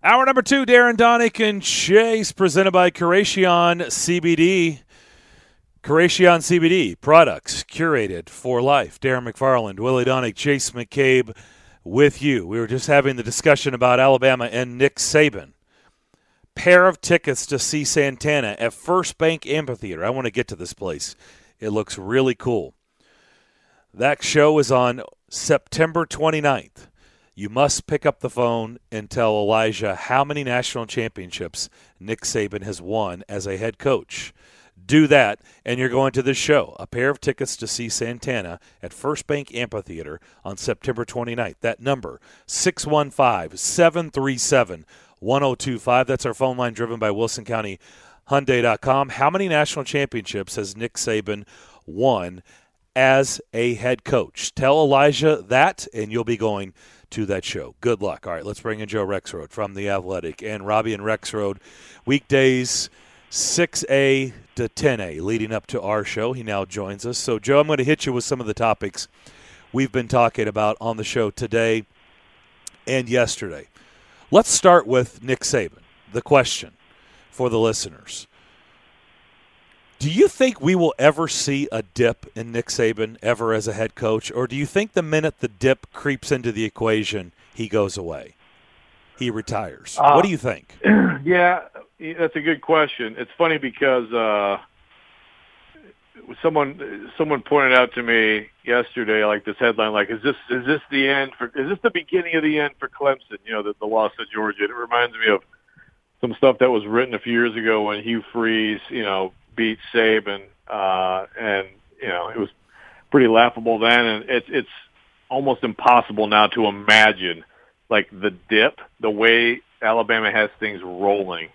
Hour number 2, Darren Donick and Chase, presented by Curation CBD. Curation CBD products curated for life. Darren McFarland, Willie Donick, Chase McCabe with you. We were just having the discussion about Alabama and Nick Saban. Pair of tickets to see Santana at First Bank Amphitheater. I want to get to this place. It looks really cool. That show is on September 29th. You must pick up the phone and tell Elijah how many national championships Nick Saban has won as a head coach. Do that, and you're going to this show. A pair of tickets to see Santana at First Bank Amphitheater on September 29th. That number, 615-737-1025. That's our phone line driven by WilsonCountyHyundai.com. How many national championships has Nick Saban won as a head coach? Tell Elijah that, and you'll be going to that show. Good luck. All right, let's bring in Joe Rexrode from The Athletic and Robbie and Rexrode. Weekdays 6A to 10A leading up to our show. He now joins us. So, Joe, I'm going to hit you with some of the topics we've been talking about on the show today and yesterday. Let's start with Nick Saban. The question for the listeners. Do you think we will ever see a dip in Nick Saban ever as a head coach, or do you think the minute the dip creeps into the equation, he goes away? He retires. What do you think? Yeah, that's a good question. It's funny because someone pointed out to me yesterday, like this headline, like is this the end for? Is this the beginning of the end for Clemson? You know, the loss to Georgia. It reminds me of some stuff that was written a few years ago when Hugh Freeze, beat Saban, and it was pretty laughable then, and it's almost impossible now to imagine like the dip, the way Alabama has things rolling,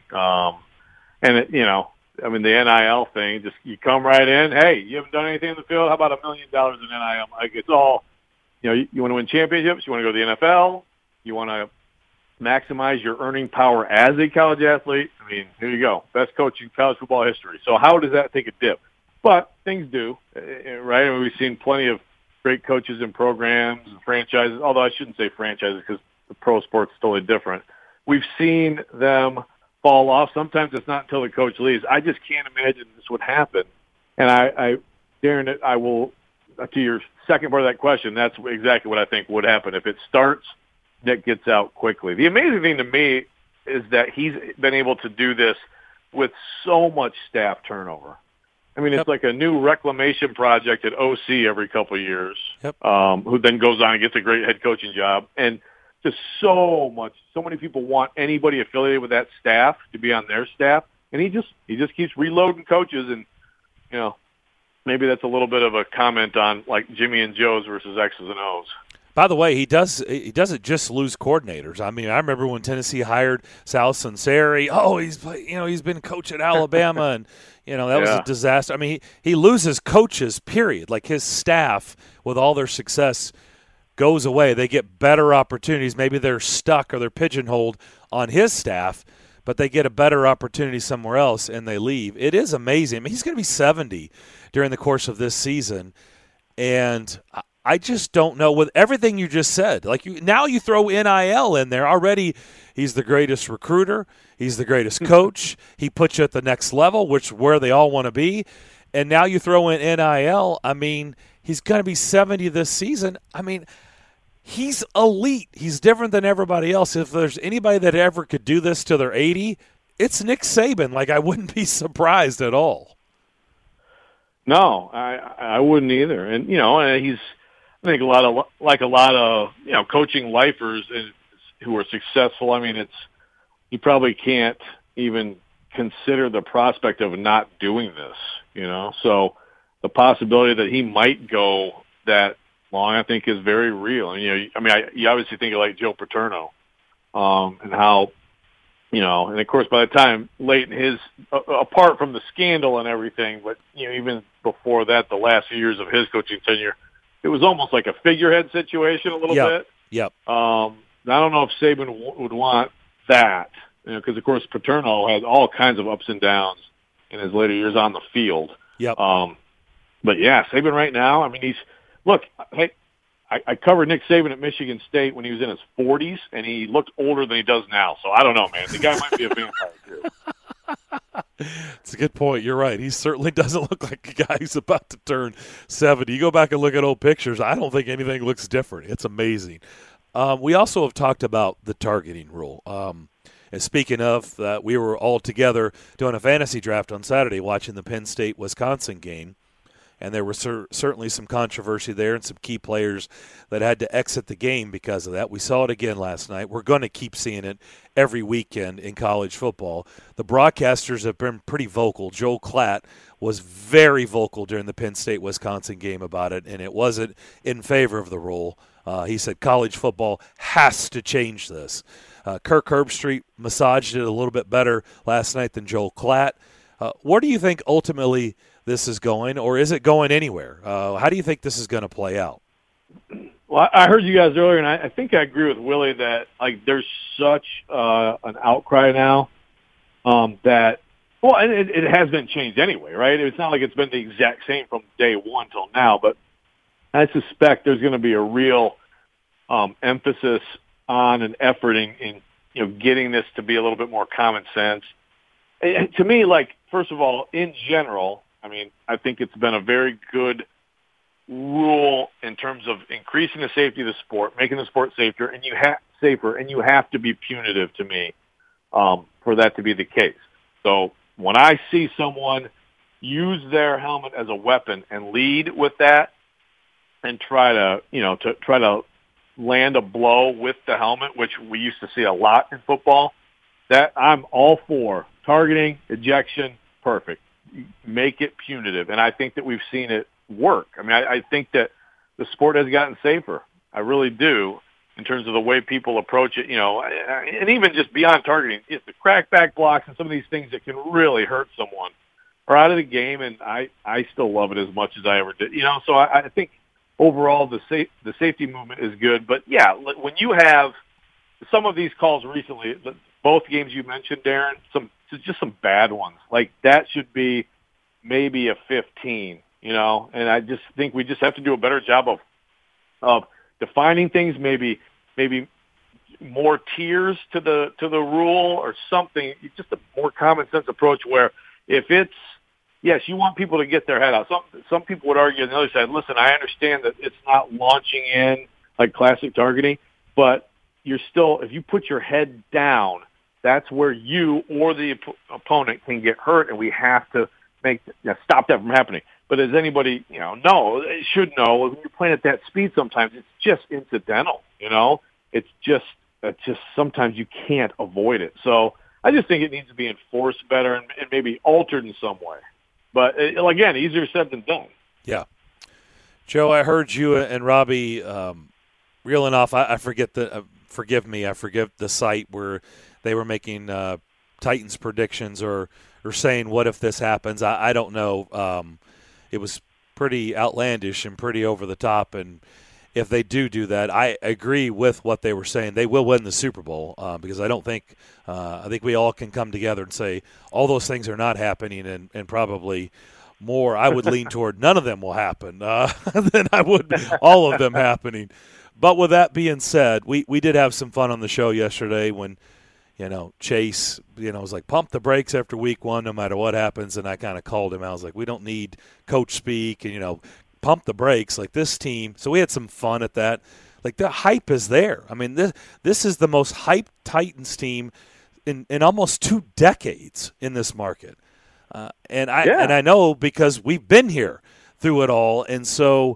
and the NIL thing, just you come right in. Hey, you haven't done anything in the field. How about $1 million in NIL? Like it's all, you want to win championships. You want to go to the NFL. You want to maximize your earning power as a college athlete. I mean, here you go. Best coach in college football history. So how does that take a dip? But things do, right? I mean, we've seen plenty of great coaches and programs and franchises, although I shouldn't say franchises because the pro sport's totally different. We've seen them fall off. Sometimes it's not until the coach leaves. I just can't imagine this would happen. And Darren, I will, to your second part of that question, that's exactly what I think would happen. If it starts, Nick gets out quickly. The amazing thing to me is that he's been able to do this with so much staff turnover. I mean, it's like a new reclamation project at OC every couple of years, who then goes on and gets a great head coaching job. And just so many people want anybody affiliated with that staff to be on their staff. And he just keeps reloading coaches. And, maybe that's a little bit of a comment on like Jimmy and Joe's versus X's and O's. By the way, he doesn't just lose coordinators. I mean, I remember when Tennessee hired Sal Sunseri. Oh, he's been coach at Alabama, and that was a disaster. I mean, he loses coaches. Period. Like his staff, with all their success, goes away. They get better opportunities. Maybe they're stuck or they're pigeonholed on his staff, but they get a better opportunity somewhere else and they leave. It is amazing. I mean, he's going to be 70 during the course of this season, and I just don't know with everything you just said. Like now you throw NIL in there already. He's the greatest recruiter. He's the greatest coach. He puts you at the next level, where they all want to be. And now you throw in NIL. I mean, he's going to be 70 this season. I mean, he's elite. He's different than everybody else. If there's anybody that ever could do this till they're 80, it's Nick Saban. Like I wouldn't be surprised at all. No, I wouldn't either. And he's. I think a lot of coaching lifers who are successful. I mean, you probably can't even consider the prospect of not doing this. So the possibility that he might go that long, I think, is very real. And you obviously think of like Joe Paterno, and how and of course by the time late in his, apart from the scandal and everything, but even before that, the last few years of his coaching tenure. It was almost like a figurehead situation a little bit. Yep. I don't know if Saban would want that, because, of course, Paterno had all kinds of ups and downs in his later years on the field. Yep. But, yeah, Saban right now, I mean, I covered Nick Saban at Michigan State when he was in his 40s, and he looked older than he does now. So I don't know, man. The guy might be a vampire, too. It's a good point. You're right. He certainly doesn't look like a guy who's about to turn 70. You go back and look at old pictures, I don't think anything looks different. It's amazing. We also have talked about the targeting rule. And speaking of, we were all together doing a fantasy draft on Saturday watching the Penn State-Wisconsin game, and there was certainly some controversy there and some key players that had to exit the game because of that. We saw it again last night. We're going to keep seeing it every weekend in college football. The broadcasters have been pretty vocal. Joel Klatt was very vocal during the Penn State-Wisconsin game about it, and it wasn't in favor of the rule. He said college football has to change this. Kirk Herbstreit massaged it a little bit better last night than Joel Klatt. Where do you think ultimately this is going, or is it going anywhere? How do you think this is going to play out? Well, I heard you guys earlier, and I think I agree with Willie that there's such an outcry now that and it has been changed anyway, right? It's not like it's been the exact same from day one till now, but I suspect there's going to be a real emphasis on an effort in getting this to be a little bit more common sense. And to me, first of all, in general, I think it's been a very good rule in terms of increasing the safety of the sport, making the sport safer, and you have to be punitive to me for that to be the case. So when I see someone use their helmet as a weapon and lead with that, and try to land a blow with the helmet, which we used to see a lot in football, that I'm all for. Targeting, ejection, perfect. Make it punitive. And I think that we've seen it work. I think that the sport has gotten safer. I really do, in terms of the way people approach it, and even just beyond targeting, it's the crackback blocks and some of these things that can really hurt someone are out of the game, and I still love it as much as I ever did. So I think overall, the safety movement is good. But, yeah, when you have some of these calls recently, both games you mentioned, Darren, just some bad ones. That should be maybe a 15, And I just think we just have to do a better job of defining things, maybe more tiers to the rule or something, just a more common sense approach where if it's, yes, you want people to get their head out. Some people would argue on the other side, listen, I understand that it's not launching in like classic targeting, but you're still, if you put your head down, that's where you or the opponent can get hurt, and we have to stop that from happening. But as anybody, should know, when you're playing at that speed sometimes, it's just incidental, It's just sometimes you can't avoid it. So I just think it needs to be enforced better and maybe altered in some way. But, again, easier said than done. Yeah. Joe, I heard you and Robbie reeling off. I forget forgive me, I forget the site where they were making Titans predictions or saying, what if this happens? I don't know. It was pretty outlandish and pretty over the top. And if they do that, I agree with what they were saying. They will win the Super Bowl because I think we all can come together and say all those things are not happening and probably more. I would lean toward none of them will happen than I would all of them happening. But with that being said, we did have some fun on the show yesterday when, Chase, was like, pump the brakes after week one no matter what happens. And I kind of called him. I was like, we don't need coach speak and, pump the brakes like this team. So we had some fun at that. The hype is there. This is the most hyped Titans team in almost 2 decades in this market. And I know because we've been here through it all. And so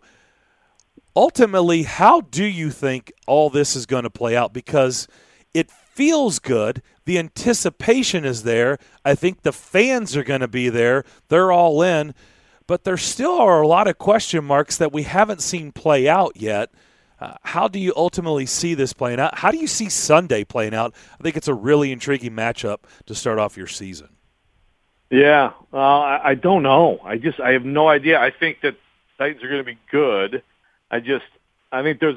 ultimately, how do you think all this is going to play out? Because it feels good. The anticipation is there. I think the fans are going to be there. They're all in. But there still are a lot of question marks that we haven't seen play out yet. How do you ultimately see this playing out? How do you see Sunday playing out? I think it's a really intriguing matchup to start off your season. Yeah, I don't know. I have no idea. I think that Titans are going to be good. I think there's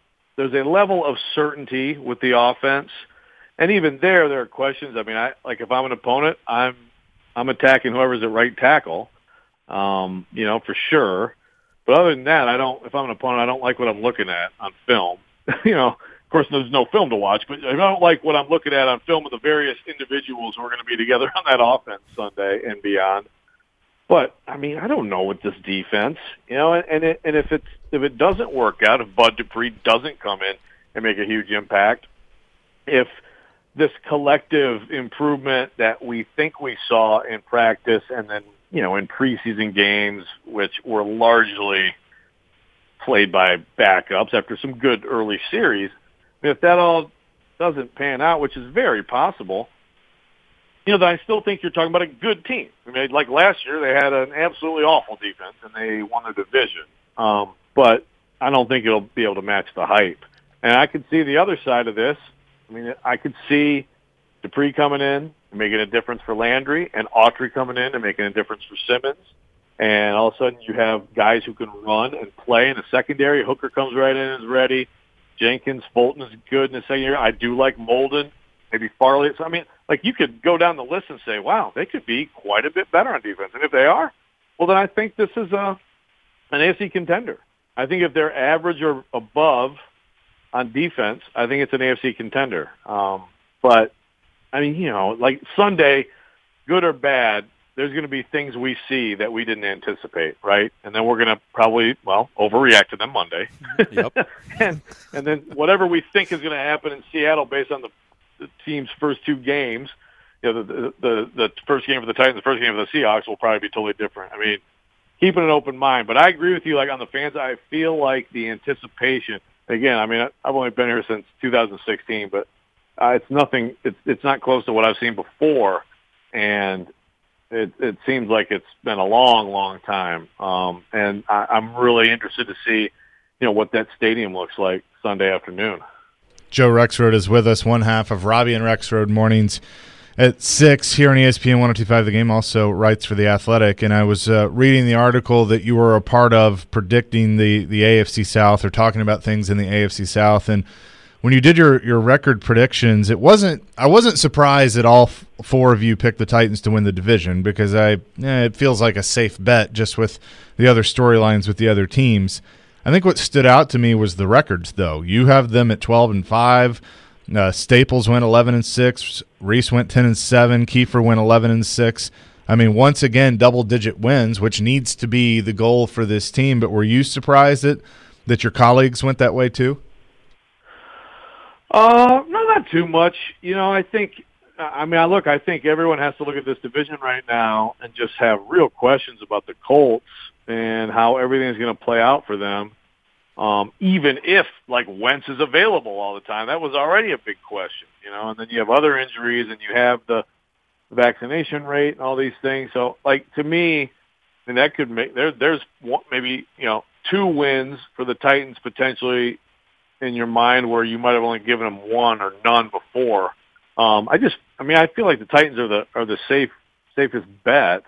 a level of certainty with the offense, and even there are questions. If I'm an opponent, I'm attacking whoever's at right tackle, for sure. But other than that, if I'm an opponent, I don't like what I'm looking at on film. Of course, there's no film to watch, but if I don't like what I'm looking at on film of the various individuals who are going to be together on that offense Sunday and beyond. But I don't know with this defense, and if it doesn't work out, if Bud Dupree doesn't come in and make a huge impact, if this collective improvement that we think we saw in practice and then, in preseason games, which were largely played by backups after some good early series, if that all doesn't pan out, which is very possible, then I still think you're talking about a good team. Like last year, they had an absolutely awful defense, and they won the division. But I don't think it'll be able to match the hype. And I could see the other side of this. I could see Dupree coming in and making a difference for Landry, and Autry coming in and making a difference for Simmons. And all of a sudden, you have guys who can run and play in the secondary. Hooker comes right in and is ready. Jenkins, Fulton is good in the secondary. I do like Molden, maybe Farley. So, you could go down the list and say, wow, they could be quite a bit better on defense. And if they are, well, then I think this is an AFC contender. I think if they're average or above on defense, I think it's an AFC contender. But, like Sunday, good or bad, there's going to be things we see that we didn't anticipate, right? And then we're going to probably, overreact to them Monday. Yep. and then whatever we think is going to happen in Seattle based on the team's first two games, the first game for the Titans, the first game for the Seahawks will probably be totally different. Keeping an open mind. But I agree with you, on the fans, I feel like the anticipation, again, I've only been here since 2016, but it's nothing, it's not close to what I've seen before. And it seems like it's been a long, long time. And I'm really interested to see, what that stadium looks like Sunday afternoon. Joe Rexrode is with us, one half of Robbie and Rexrode mornings at 6 here on ESPN 102.5 The Game, also writes for The Athletic. And I was reading the article that you were a part of predicting the AFC South, or talking about things in the AFC South. And when you did your record predictions, I wasn't surprised that all four of you picked the Titans to win the division, because it feels like a safe bet just with the other storylines with the other teams. I think what stood out to me was the records, though. You have them at 12-5. Staples went 11-6. Reese went 10-7. Kiefer went 11-6. Once again, double-digit wins, which needs to be the goal for this team. But were you surprised that your colleagues went that way too? No, not too much. I think everyone has to look at this division right now and just have real questions about the Colts and how everything's going to play out for them. Even if, Wentz is available all the time, that was already a big question, and then you have other injuries and you have the vaccination rate and all these things. So, to me, that could make, there's maybe, 2 wins for the Titans potentially in your mind where you might have only given them 1 or none before. I feel like the Titans are the safest bet,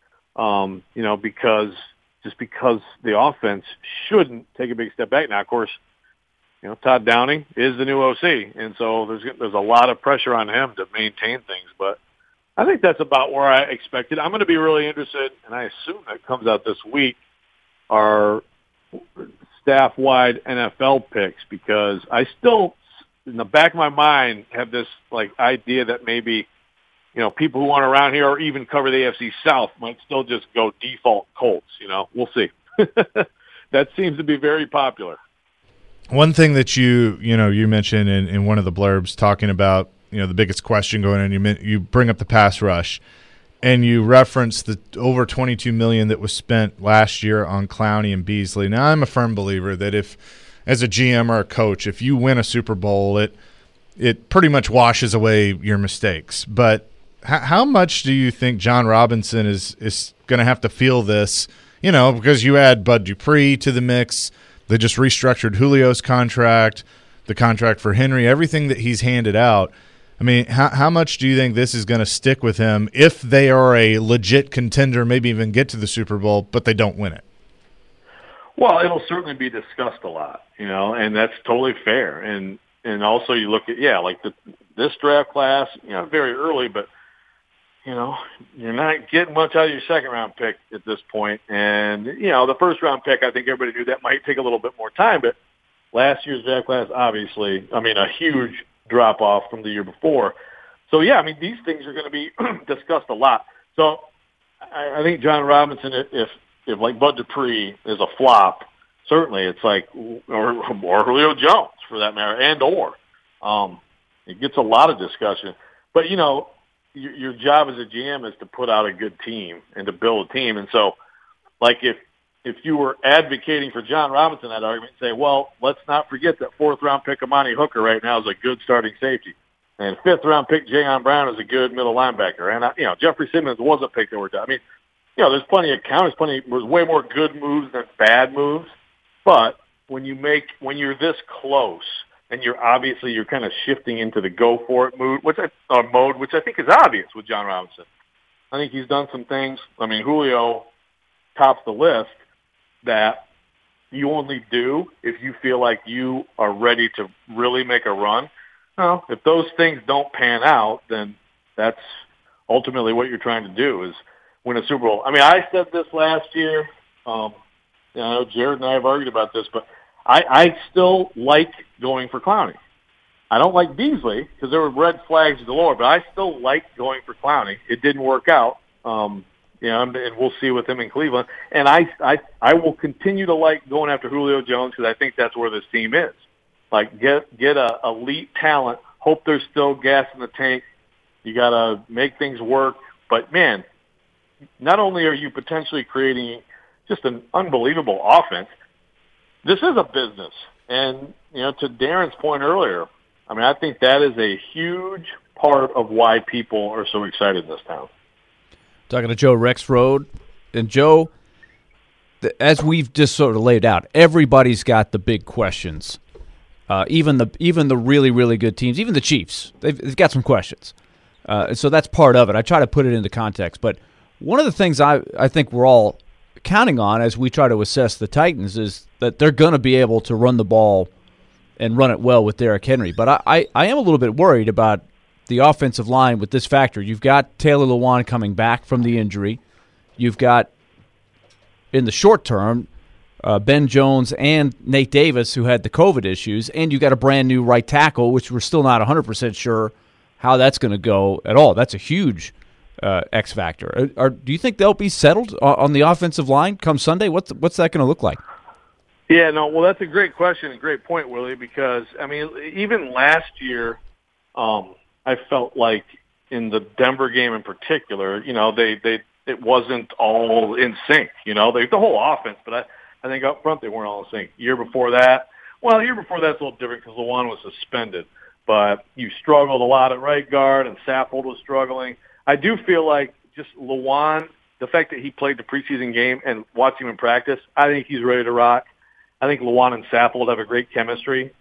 because the offense shouldn't take a big step back. Now, of course, Todd Downing is the new OC, and so there's a lot of pressure on him to maintain things. But I think that's about where I expected. I'm going to be really interested, and I assume that comes out this week, our staff-wide NFL picks, because I still, in the back of my mind, have this idea that maybe people who aren't around here or even cover the AFC South might still just go default Colts. We'll see. That seems to be very popular. One thing that you mentioned in one of the blurbs, talking about the biggest question going in, you bring up the pass rush, and you reference the over $22 million that was spent last year on Clowney and Beasley. Now, I'm a firm believer that if, as a GM or a coach, if you win a Super Bowl, it pretty much washes away your mistakes. But how much do you think John Robinson is going to have to feel this? Because you add Bud Dupree to the mix. They just restructured Julio's contract, the contract for Henry, everything that he's handed out. How much do you think this is going to stick with him if they are a legit contender, maybe even get to the Super Bowl, but they don't win it? Well, it'll certainly be discussed a lot, and that's totally fair. And also you look at, this draft class, very early, but you're not getting much out of your second-round pick at this point. And, the first-round pick, I think everybody knew that might take a little bit more time. But last year's draft class, obviously, a huge drop-off from the year before. So, these things are going to be discussed a lot. So I think John Robinson, if like Bud Dupree is a flop, certainly it's like, or Julio Jones for that matter, it gets a lot of discussion. But, your job as a GM is to put out a good team and to build a team. And so, like, if you were advocating for John Robinson, that argument, say, well, let's not forget that fourth-round pick Amani Hooker right now is a good starting safety. And fifth-round pick Jayon Brown is a good middle linebacker. And, Jeffrey Simmons was a pick that worked out. There's plenty of count. There's way more good moves than bad moves. But when you're this close, and you're kind of shifting into the go-for-it mode, which I think is obvious with John Robinson. I think he's done some things. Julio tops the list that you only do if you feel like you are ready to really make a run. Well, if those things don't pan out, then that's ultimately what you're trying to do is win a Super Bowl. I said this last year. I know Jared and I have argued about this, but I still like going for Clowney. I don't like Beasley because there were red flags galore, but I still like going for Clowney. It didn't work out, and we'll see with him in Cleveland. And I will continue to like going after Julio Jones because I think that's where this team is. Like, get a elite talent, hope there's still gas in the tank. You got to make things work. But, man, not only are you potentially creating just an unbelievable offense, this is a business. And, to Darren's point earlier, I think that is a huge part of why people are so excited in this town. Talking to Joe Rexrode. And, Joe, as we've just sort of laid out, everybody's got the big questions. Even the really, really good teams, even the Chiefs, they've got some questions. So that's part of it. I try to put it into context. But one of the things I think we're all counting on as we try to assess the Titans is that they're going to be able to run the ball and run it well with Derrick Henry. But I am a little bit worried about the offensive line with this factor. You've got Taylor Lewan coming back from the injury. You've got, in the short term, Ben Jones and Nate Davis, who had the COVID issues, and you got a brand-new right tackle, which we're still not 100% sure how that's going to go at all. That's a huge X factor. Do you think they'll be settled on the offensive line come Sunday? What's that going to look like? Yeah, no, well, that's a great question and great point, Willie, because, even last year, I felt like in the Denver game in particular, it wasn't all in sync. The whole offense, but I think up front they weren't all in sync. Year before that's a little different because Lewan was suspended. But you struggled a lot at right guard, and Saffold was struggling. I do feel like just Lewan, the fact that he played the preseason game and watched him in practice, I think he's ready to rock. I think Lewan and Saffold have a great chemistry.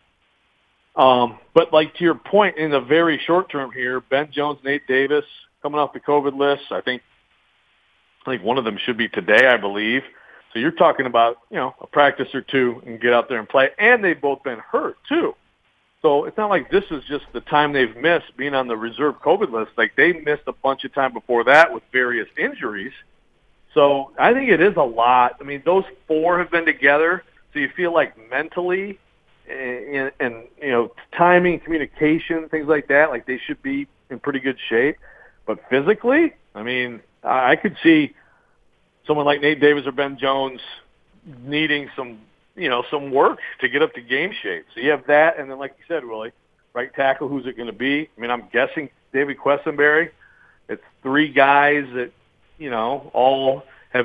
But like to your point, in the very short term here, Ben Jones, Nate Davis coming off the COVID list. I think one of them should be today, I believe. So you're talking about, a practice or two and get out there and play. And they've both been hurt, too. So it's not like this is just the time they've missed being on the reserve COVID list. Like, they missed a bunch of time before that with various injuries. So I think it is a lot. Those four have been together, so you feel like mentally and timing, communication, things like that, like they should be in pretty good shape. But physically, I could see someone like Nate Davis or Ben Jones needing some work to get up to game shape. So you have that, and then like you said, Willie, right tackle, who's it going to be? I'm guessing David Quessenberry. It's three guys that, all have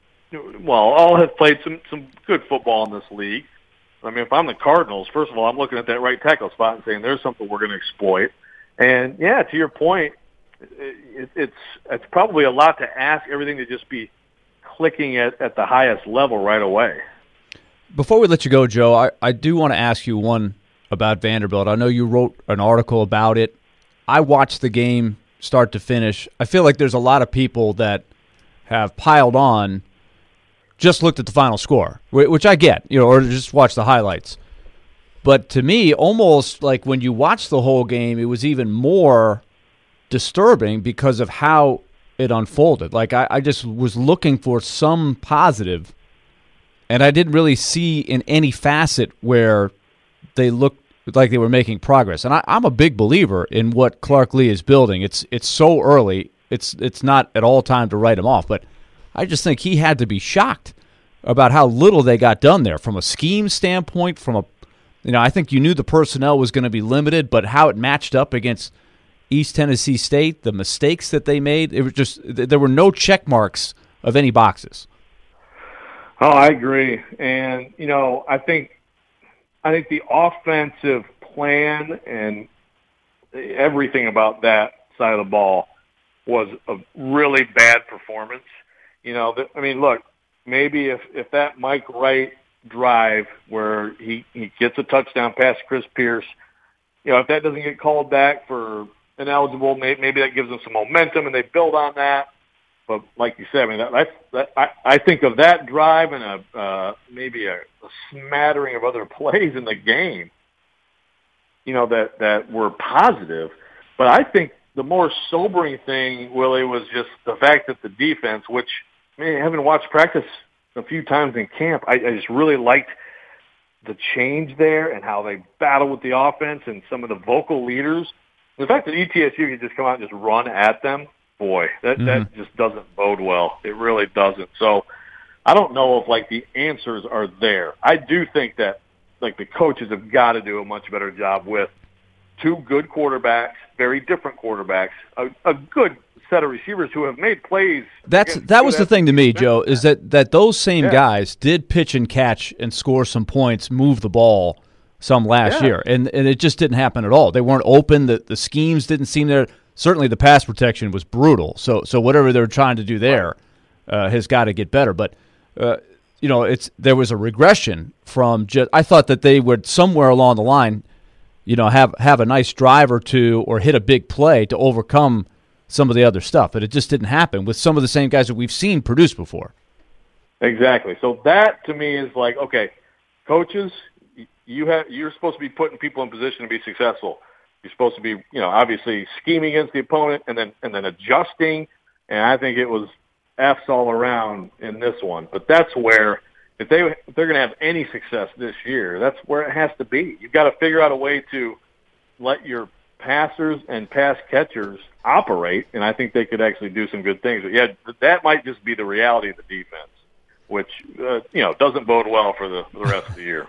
played some good football in this league. If I'm the Cardinals, first of all, I'm looking at that right tackle spot and saying there's something we're going to exploit. And, yeah, to your point, it's probably a lot to ask everything to just be clicking at the highest level right away. Before we let you go, Joe, I do want to ask you one about Vanderbilt. I know you wrote an article about it. I watched the game start to finish. I feel like there's a lot of people that have piled on, just looked at the final score, which I get, or just watch the highlights. But to me, almost like when you watch the whole game, it was even more disturbing because of how it unfolded. Like, I just was looking for some positive, and I didn't really see in any facet where they looked like they were making progress. And I'm a big believer in what Clark Lea is building. It's so early. It's not at all time to write him off, but I just think he had to be shocked about how little they got done there from a scheme standpoint, I think you knew the personnel was going to be limited, but how it matched up against East Tennessee State, the mistakes that they made, it was just there were no check marks of any boxes. Oh, I agree. And, I think the offensive plan and everything about that side of the ball was a really bad performance. Look, maybe if that Mike Wright drive where he gets a touchdown past Chris Pierce, if that doesn't get called back for ineligible, maybe that gives them some momentum and they build on that. But like you said, I think of that drive and maybe a smattering of other plays in the game, that were positive. But I think the more sobering thing, Willie, was just the fact that the defense, which, having watched practice a few times in camp, I just really liked the change there and how they battle with the offense and some of the vocal leaders. The fact that ETSU could just come out and just run at them, boy, that just doesn't bode well. It really doesn't. So I don't know if, the answers are there. I do think that, the coaches have got to do a much better job with two good quarterbacks, very different quarterbacks, a good set of receivers who have made plays. That was the thing to me, Joe, is that those same guys did pitch and catch and score some points, move the ball some last year, and it just didn't happen at all. They weren't open. The schemes didn't seem there. Certainly the pass protection was brutal. So whatever they're trying to do there has got to get better. But there was a regression from just. I thought that they would somewhere along the line, have a nice drive or two or hit a big play to overcome some of the other stuff, but it just didn't happen with some of the same guys that we've seen produce before. Exactly. So that to me is okay, coaches, you're supposed to be putting people in position to be successful. You're supposed to be, obviously scheming against the opponent and then adjusting. And I think it was F's all around in this one. But that's where if they're going to have any success this year, that's where it has to be. You've got to figure out a way to let your passers and pass catchers operate, and I think they could actually do some good things. But that might just be the reality of the defense, which doesn't bode well for the rest of the year.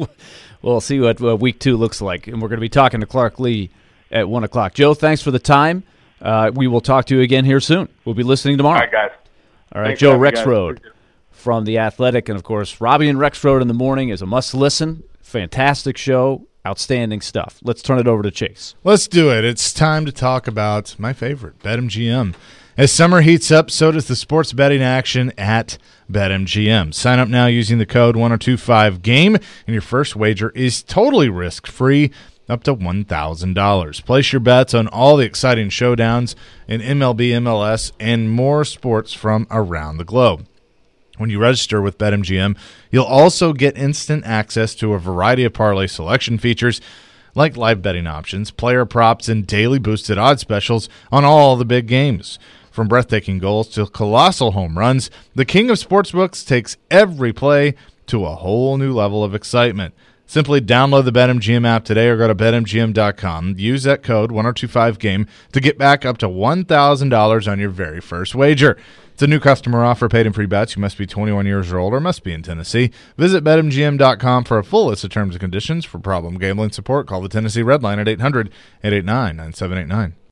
We'll see what week 2 looks like, and we're going to be talking to Clark Lea at 1 o'clock. Joe, thanks for the time. We will talk to you again here soon. We'll be listening tomorrow. All right, guys. All right, thanks, Joe Rexrode from The Athletic, and, of course, Robbie and Rexrode in the morning is a must-listen. Fantastic show. Outstanding stuff. Let's turn it over to Chase. Let's do it. It's time to talk about my favorite, BetMGM. As summer heats up, so does the sports betting action at BetMGM. Sign up now using the code 1025GAME, and your first wager is totally risk-free, up to $1,000. Place your bets on all the exciting showdowns in MLB, MLS, and more sports from around the globe. When you register with BetMGM, you'll also get instant access to a variety of parlay selection features like live betting options, player props, and daily boosted odds specials on all the big games. From breathtaking goals to colossal home runs, the king of sportsbooks takes every play to a whole new level of excitement. Simply download the BetMGM app today or go to BetMGM.com. Use that code 1025GAME to get back up to $1,000 on your very first wager. It's a new customer offer, paid in free bets. You must be 21 years or older, must be in Tennessee. Visit BetMGM.com for a full list of terms and conditions. For problem gambling support, call the Tennessee Red Line at 800-889-9789.